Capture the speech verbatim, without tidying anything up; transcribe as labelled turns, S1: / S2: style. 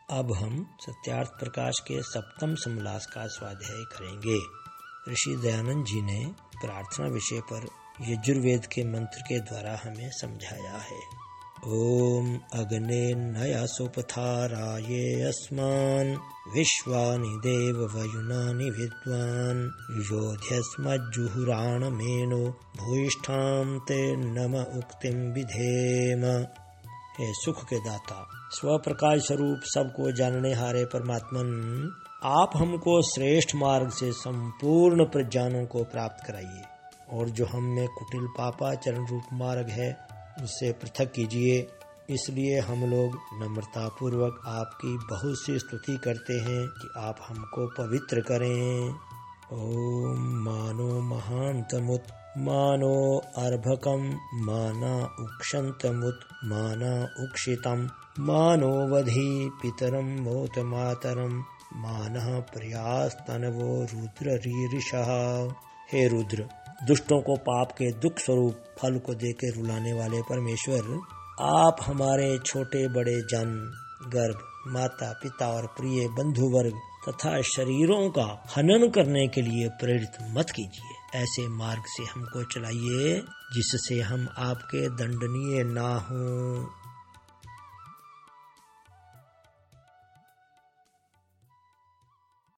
S1: अब हम सत्यार्थ प्रकाश के सप्तम समलास का स्वाध्याय करेंगे। ऋषि दयानंद जी ने प्रार्थना विषय पर यजुर्वेद के मंत्र के द्वारा हमें समझाया है। ओम अग्ने नया सुपथाराये अस्मान् विश्वानि देव वयुनानि विद्वान् योध्यस्मज्जुहुराण मेनो भूयिष्ठां ते नम उक्तिं विधेम। हे सुख के दाता, स्वप्रकाश स्वरूप सबको जानने हारे परमात्मन, आप हमको श्रेष्ठ मार्ग से संपूर्ण प्रज्ञानों को प्राप्त कराइए और जो हम में कुटिल पापाचरण रूप मार्ग है उससे पृथक कीजिए। इसलिए हम लोग नम्रता पूर्वक आपकी बहुत सी स्तुति करते हैं कि आप हमको पवित्र करें। ओम मानो महान्तमुत मानो अर्भकम माना उक्षन्तमुत माना उक्षितम मानो वधी पितरम मोत मातरम मानः प्रयास्तनवो रुद्र रीरिषः। हे रुद्र, दुष्टों को पाप के दुख स्वरूप फल को देकर रुलाने वाले परमेश्वर, आप हमारे छोटे बड़े जन, गर्भ, माता पिता और प्रिय बंधु वर्ग तथा शरीरों का हनन करने के लिए प्रेरित मत कीजिए। ऐसे मार्ग से हमको चलाइए जिससे हम आपके दंडनीय ना हों।